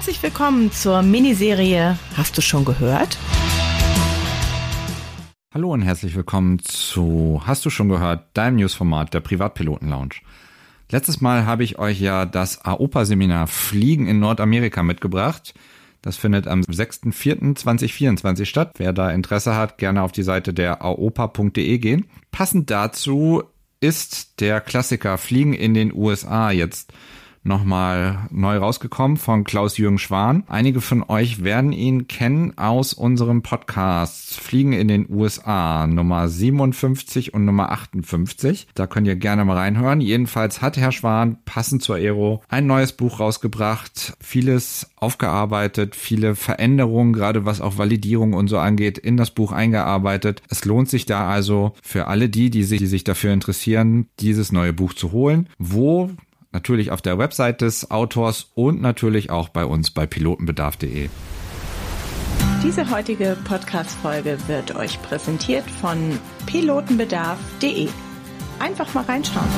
Herzlich willkommen zur Miniserie Hast du schon gehört? Hallo und herzlich willkommen zu Hast du schon gehört, deinem Newsformat der Privatpiloten-Lounge. Letztes Mal habe ich euch ja das AOPA-Seminar Fliegen in Nordamerika mitgebracht. Das findet am 6.4.2024 statt. Wer da Interesse hat, gerne auf die Seite der aopa.de gehen. Passend dazu ist der Klassiker Fliegen in den USA jetzt nochmal neu rausgekommen von Klaus-Jürgen Schwan. Einige von euch werden ihn kennen aus unserem Podcast Fliegen in den USA, Nummer 57 und Nummer 58. Da könnt ihr gerne mal reinhören. Jedenfalls hat Herr Schwan passend zur Aero ein neues Buch rausgebracht, vieles aufgearbeitet, viele Veränderungen, gerade was auch Validierung und so angeht, in das Buch eingearbeitet. Es lohnt sich da also für alle die sich dafür interessieren, dieses neue Buch zu holen, wo natürlich auf der Website des Autors und natürlich auch bei uns bei pilotenbedarf.de. Diese heutige Podcast-Folge wird euch präsentiert von pilotenbedarf.de. Einfach mal reinschauen.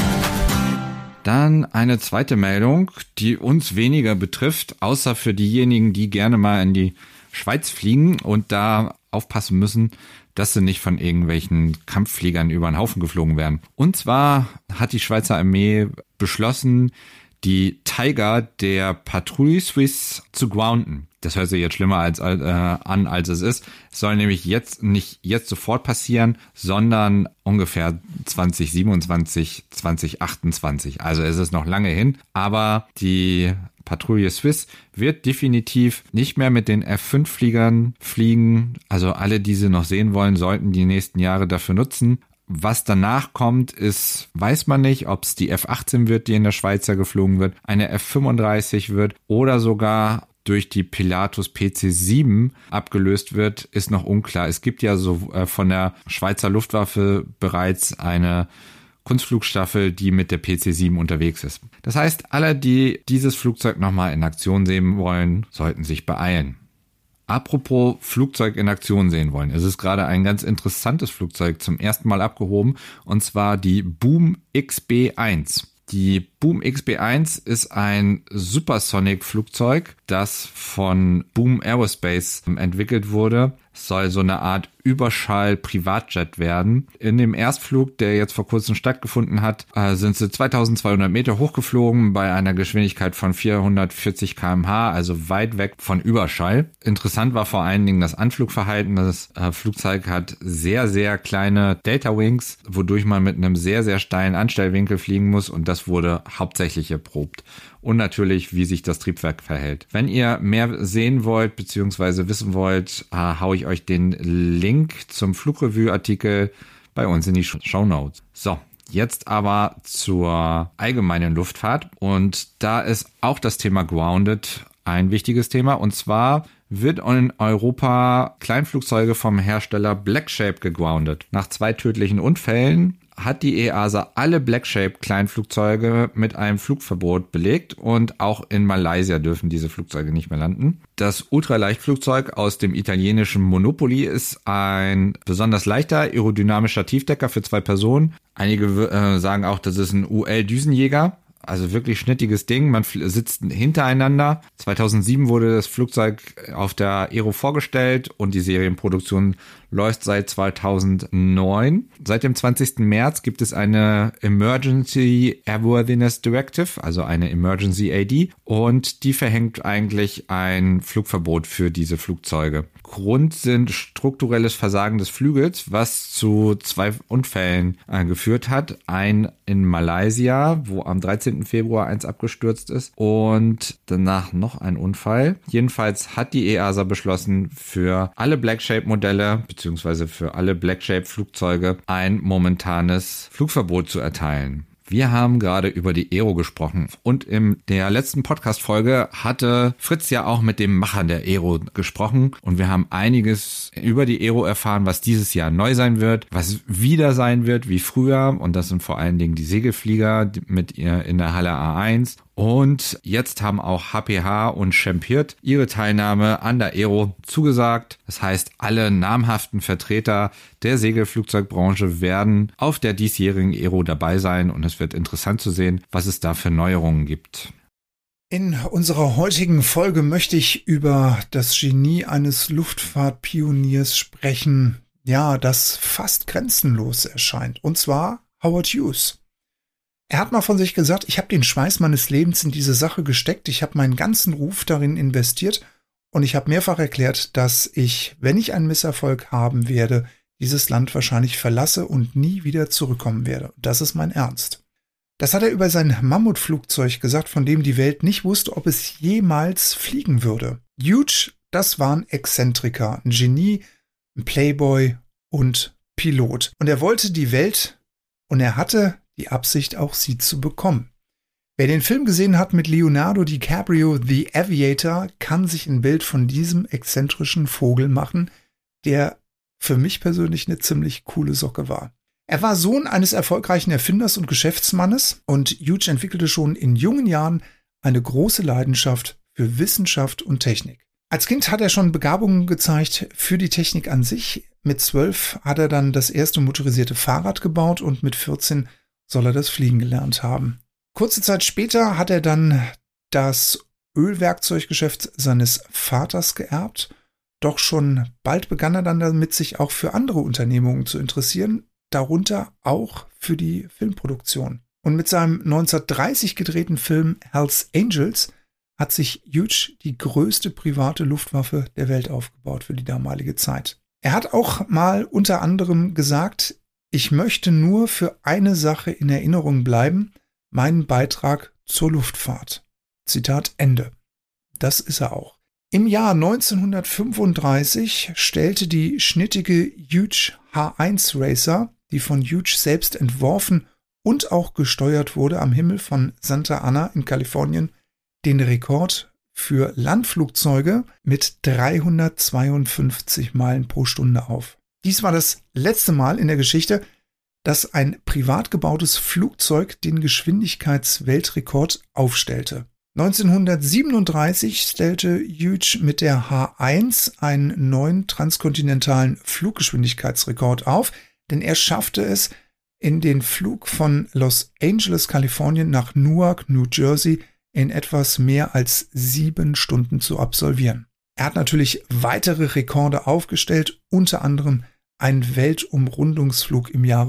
Dann eine zweite Meldung, die uns weniger betrifft, außer für diejenigen, die gerne mal in die Schweiz fliegen und da aufpassen müssen, dass sie nicht von irgendwelchen Kampffliegern über den Haufen geflogen werden. Und zwar hat die Schweizer Armee beschlossen, die Tiger der Patrouille Suisse zu grounden. Das hört sich jetzt schlimmer an, als es ist. Es soll nämlich nicht jetzt sofort passieren, sondern ungefähr 2027, 2028. Also es ist noch lange hin, aber die Patrouille Suisse wird definitiv nicht mehr mit den F-5-Fliegern fliegen. Also alle, die sie noch sehen wollen, sollten die nächsten Jahre dafür nutzen. Was danach kommt, weiß man nicht, ob es die F-18 wird, die in der Schweiz ja geflogen wird, eine F-35 wird oder sogar durch die Pilatus PC-7 abgelöst wird, ist noch unklar. Es gibt ja so von der Schweizer Luftwaffe bereits eine Kunstflugstaffel, die mit der PC-7 unterwegs ist. Das heißt, alle, die dieses Flugzeug nochmal in Aktion sehen wollen, sollten sich beeilen. Apropos Flugzeug in Aktion sehen wollen. Es ist gerade ein ganz interessantes Flugzeug zum ersten Mal abgehoben, und zwar die Boom XB-1. Die Boom XB-1 ist ein Supersonic-Flugzeug, das von Boom Aerospace entwickelt wurde. Es soll so eine Art Überschall-Privatjet werden. In dem Erstflug, der jetzt vor kurzem stattgefunden hat, sind sie 2200 Meter hochgeflogen bei einer Geschwindigkeit von 440 km/h, also weit weg von Überschall. Interessant war vor allen Dingen das Anflugverhalten. Das Flugzeug hat sehr, sehr kleine Delta Wings, wodurch man mit einem sehr, sehr steilen Anstellwinkel fliegen muss, und das wurde hauptsächlich erprobt. Und natürlich, wie sich das Triebwerk verhält. Wenn ihr mehr sehen wollt bzw. wissen wollt, haue ich euch den Link zum Flugrevue-Artikel bei uns in die Shownotes. So, jetzt aber zur allgemeinen Luftfahrt. Und da ist auch das Thema Grounded ein wichtiges Thema. Und zwar wird in Europa Kleinflugzeuge vom Hersteller Blackshape gegroundet. Nach 2 tödlichen Unfällen hat die EASA alle Blackshape-Kleinflugzeuge mit einem Flugverbot belegt, und auch in Malaysia dürfen diese Flugzeuge nicht mehr landen. Das Ultraleichtflugzeug aus dem italienischen Monopoly ist ein besonders leichter aerodynamischer Tiefdecker für 2 Personen. Einige sagen auch, das ist ein UL-Düsenjäger. Also wirklich schnittiges Ding, man sitzt hintereinander. 2007 wurde das Flugzeug auf der Aero vorgestellt und die Serienproduktion läuft seit 2009. Seit dem 20. März gibt es eine Emergency Airworthiness Directive, also eine Emergency AD, und die verhängt eigentlich ein Flugverbot für diese Flugzeuge. Grund sind strukturelles Versagen des Flügels, was zu 2 Unfällen geführt hat. Ein in Malaysia, wo am 13. Februar eins abgestürzt ist, und danach noch ein Unfall. Jedenfalls hat die EASA beschlossen, für alle Blackshape-Modelle bzw. für alle Blackshape-Flugzeuge ein momentanes Flugverbot zu erteilen. Wir haben gerade über die Aero gesprochen, und in der letzten Podcast-Folge hatte Fritz ja auch mit dem Macher der Aero gesprochen, und wir haben einiges über die Aero erfahren, was dieses Jahr neu sein wird, was wieder sein wird wie früher, und das sind vor allen Dingen die Segelflieger mit ihr in der Halle A1. Und jetzt haben auch HPH und Champiert ihre Teilnahme an der Aero zugesagt. Das heißt, alle namhaften Vertreter der Segelflugzeugbranche werden auf der diesjährigen Aero dabei sein, und es wird interessant zu sehen, was es da für Neuerungen gibt. In unserer heutigen Folge möchte ich über das Genie eines Luftfahrtpioniers sprechen, ja, das fast grenzenlos erscheint, und zwar Howard Hughes. Er hat mal von sich gesagt, ich habe den Schweiß meines Lebens in diese Sache gesteckt, ich habe meinen ganzen Ruf darin investiert und ich habe mehrfach erklärt, dass ich, wenn ich einen Misserfolg haben werde, dieses Land wahrscheinlich verlasse und nie wieder zurückkommen werde. Das ist mein Ernst. Das hat er über sein Mammutflugzeug gesagt, von dem die Welt nicht wusste, ob es jemals fliegen würde. Hughes, das war ein Exzentriker, ein Genie, ein Playboy und Pilot. Und er wollte die Welt und er hatte die Absicht, auch sie zu bekommen. Wer den Film gesehen hat mit Leonardo DiCaprio, The Aviator, kann sich ein Bild von diesem exzentrischen Vogel machen, der für mich persönlich eine ziemlich coole Socke war. Er war Sohn eines erfolgreichen Erfinders und Geschäftsmannes und Hughes entwickelte schon in jungen Jahren eine große Leidenschaft für Wissenschaft und Technik. Als Kind hat er schon Begabungen gezeigt für die Technik an sich. Mit 12 hat er dann das erste motorisierte Fahrrad gebaut und mit 14 soll er das Fliegen gelernt haben. Kurze Zeit später hat er dann das Ölwerkzeuggeschäft seines Vaters geerbt. Doch schon bald begann er dann damit, sich auch für andere Unternehmungen zu interessieren, darunter auch für die Filmproduktion. Und mit seinem 1930 gedrehten Film Hell's Angels hat sich Hughes die größte private Luftwaffe der Welt aufgebaut für die damalige Zeit. Er hat auch mal unter anderem gesagt, ich möchte nur für eine Sache in Erinnerung bleiben, meinen Beitrag zur Luftfahrt. Zitat Ende. Das ist er auch. Im Jahr 1935 stellte die schnittige Hughes H1 Racer, die von Hughes selbst entworfen und auch gesteuert wurde, am Himmel von Santa Ana in Kalifornien, den Rekord für Landflugzeuge mit 352 Meilen pro Stunde auf. Dies war das letzte Mal in der Geschichte, dass ein privat gebautes Flugzeug den Geschwindigkeitsweltrekord aufstellte. 1937 stellte Hughes mit der H1 einen neuen transkontinentalen Fluggeschwindigkeitsrekord auf, denn er schaffte es, in den Flug von Los Angeles, Kalifornien nach Newark, New Jersey in etwas mehr als 7 Stunden zu absolvieren. Er hat natürlich weitere Rekorde aufgestellt, unter anderem einen Weltumrundungsflug im Jahre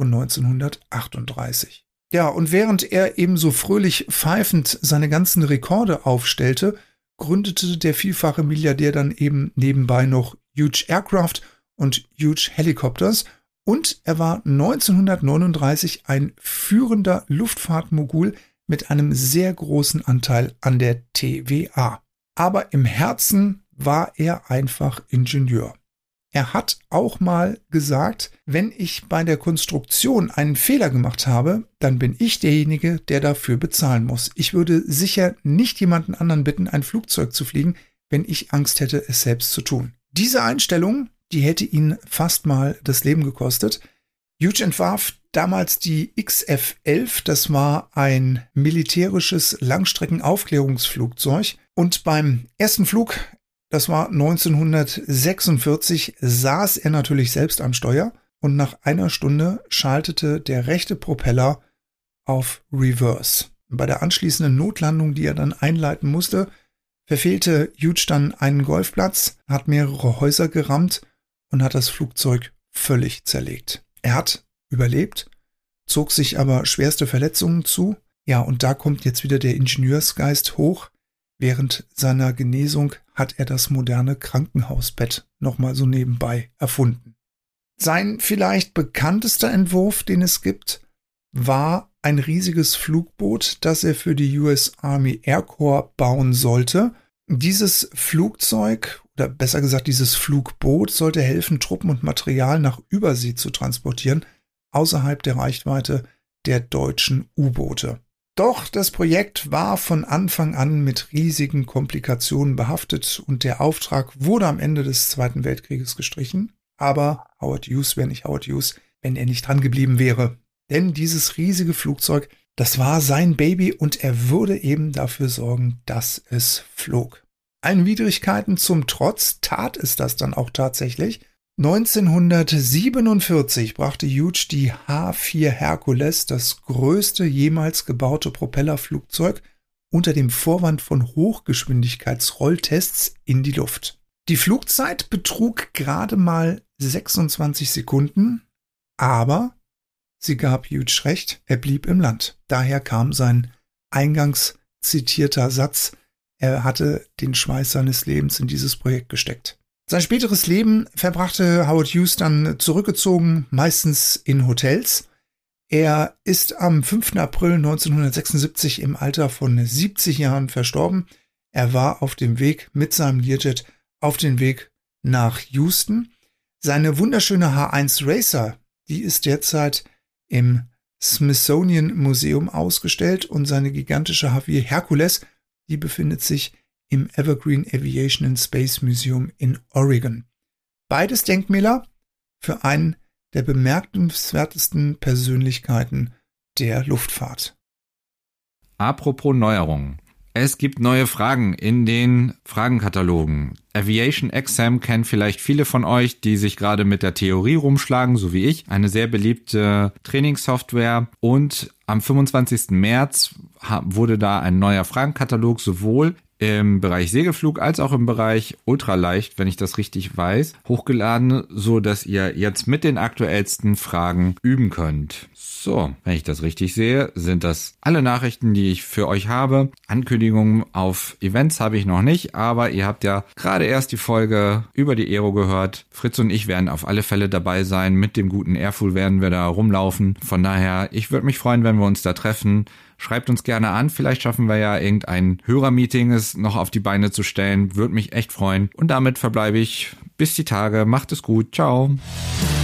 1938. Ja, und während er ebenso fröhlich pfeifend seine ganzen Rekorde aufstellte, gründete der vielfache Milliardär dann eben nebenbei noch Hughes Aircraft und Hughes Helicopters und er war 1939 ein führender Luftfahrtmogul mit einem sehr großen Anteil an der TWA. Aber im Herzen war er einfach Ingenieur. Er hat auch mal gesagt, wenn ich bei der Konstruktion einen Fehler gemacht habe, dann bin ich derjenige, der dafür bezahlen muss. Ich würde sicher nicht jemanden anderen bitten, ein Flugzeug zu fliegen, wenn ich Angst hätte, es selbst zu tun. Diese Einstellung, die hätte ihn fast mal das Leben gekostet. Hughes entwarf damals die XF-11, das war ein militärisches Langstreckenaufklärungsflugzeug. Und beim ersten Flug, das war 1946, saß er natürlich selbst am Steuer und nach einer Stunde schaltete der rechte Propeller auf Reverse. Bei der anschließenden Notlandung, die er dann einleiten musste, verfehlte Hughes dann einen Golfplatz, hat mehrere Häuser gerammt und hat das Flugzeug völlig zerlegt. Er hat überlebt, zog sich aber schwerste Verletzungen zu. Ja, und da kommt jetzt wieder der Ingenieursgeist hoch. Während seiner Genesung hat er das moderne Krankenhausbett nochmal so nebenbei erfunden. Sein vielleicht bekanntester Entwurf, den es gibt, war ein riesiges Flugboot, das er für die US Army Air Corps bauen sollte. Dieses Flugzeug, oder besser gesagt dieses Flugboot, sollte helfen, Truppen und Material nach Übersee zu transportieren, außerhalb der Reichweite der deutschen U-Boote. Doch das Projekt war von Anfang an mit riesigen Komplikationen behaftet und der Auftrag wurde am Ende des Zweiten Weltkrieges gestrichen. Aber Howard Hughes wäre nicht Howard Hughes, wenn er nicht dran geblieben wäre. Denn dieses riesige Flugzeug, das war sein Baby und er würde eben dafür sorgen, dass es flog. Allen Widrigkeiten zum Trotz tat es das dann auch tatsächlich. 1947 brachte Hughes die H-4 Hercules, das größte jemals gebaute Propellerflugzeug, unter dem Vorwand von Hochgeschwindigkeitsrolltests in die Luft. Die Flugzeit betrug gerade mal 26 Sekunden, aber sie gab Hughes recht, er blieb im Land. Daher kam sein eingangs zitierter Satz, er hatte den Schweiß seines Lebens in dieses Projekt gesteckt. Sein späteres Leben verbrachte Howard Hughes dann zurückgezogen, meistens in Hotels. Er ist am 5. April 1976 im Alter von 70 Jahren verstorben. Er war auf dem Weg mit seinem Learjet auf den Weg nach Houston. Seine wunderschöne H1 Racer, die ist derzeit im Smithsonian Museum ausgestellt und seine gigantische H4 Hercules, die befindet sich im Evergreen Aviation and Space Museum in Oregon. Beides Denkmäler für einen der bemerkenswertesten Persönlichkeiten der Luftfahrt. Apropos Neuerungen. Es gibt neue Fragen in den Fragenkatalogen. Aviation Exam kennen vielleicht viele von euch, die sich gerade mit der Theorie rumschlagen, so wie ich. Eine sehr beliebte Trainingssoftware. Und am 25. März wurde da ein neuer Fragenkatalog sowohl im Bereich Segelflug als auch im Bereich Ultraleicht, wenn ich das richtig weiß, hochgeladen, so dass ihr jetzt mit den aktuellsten Fragen üben könnt. So, wenn ich das richtig sehe, sind das alle Nachrichten, die ich für euch habe. Ankündigungen auf Events habe ich noch nicht, aber ihr habt ja gerade erst die Folge über die Aero gehört. Fritz und ich werden auf alle Fälle dabei sein. Mit dem guten Airfool werden wir da rumlaufen. Von daher, ich würde mich freuen, wenn wir uns da treffen. Schreibt uns gerne an, vielleicht schaffen wir ja irgendein Hörermeeting es noch auf die Beine zu stellen. Würde mich echt freuen. Und damit verbleibe ich bis die Tage. Macht es gut. Ciao.